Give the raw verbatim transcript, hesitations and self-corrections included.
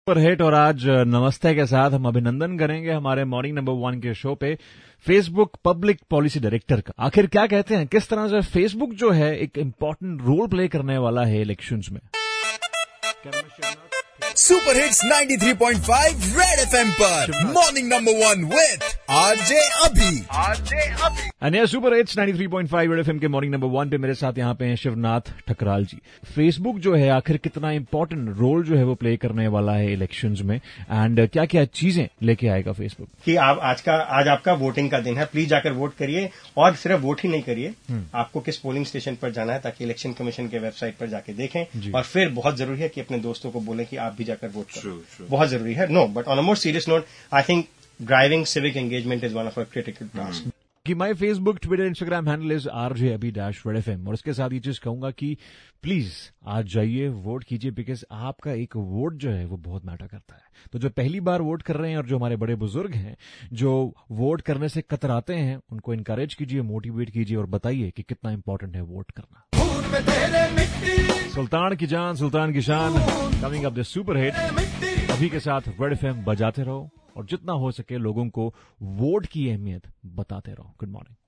Super hit और आज नमस्ते के साथ हम अभिनंदन करेंगे हमारे मॉर्निंग नंबर वन के शो पे फेसबुक पब्लिक पॉलिसी डायरेक्टर का। आखिर क्या कहते हैं, किस तरह से फेसबुक जो है एक इम्पोर्टेंट रोल प्ले करने वाला है इलेक्शंस में। Super hits ninety three point five Red FM पर morning number one with RJ Abhi RJ Abhi अन्य super hits ninety three point five Red FM के मॉर्निंग नंबर वन पे मेरे साथ यहाँ पे हैं शिवनाथ ठकराल जी। फेसबुक जो है आखिर कितना इंपॉर्टेंट रोल जो है वो प्ले करने वाला है इलेक्शंस में, एंड क्या क्या चीजें लेके आएगा फेसबुक। कि आप आज का आज आपका वोटिंग का दिन है, प्लीज जाकर वोट करिए और सिर्फ वोट ही नहीं करिए, आपको किस पोलिंग स्टेशन पर जाना है ताकि इलेक्शन कमीशन के वेबसाइट पर जाके देखें, और फिर बहुत जरूरी है कि अपने दोस्तों को बोलें कि आप भी जाकर वोट करें। True, true. बहुत जरूरी है। No but on a more serious note, I think driving civic engagement is one of our critical task. कि my Facebook Twitter Instagram handle is RJ Abhi dash Red FM, और इसके साथ ये चीज कहूंगा कि प्लीज आज जाइए वोट कीजिए, बिकॉज आपका एक वोट जो है वो बहुत मैटर करता है। तो जो पहली बार वोट कर रहे हैं और जो हमारे बड़े बुजुर्ग हैं जो वोट करने से कतराते हैं, उनको इनकरेज कीजिए, मोटिवेट कीजिए और बताइए कि कितना इंपॉर्टेंट है वोट करना। सुल्तान की जान सुल्तान की शान coming up the super hit Abhi के साथ रेड एफएम बजाते रहो और जितना हो सके लोगों को वोट की अहमियत बताते रहो। Good morning.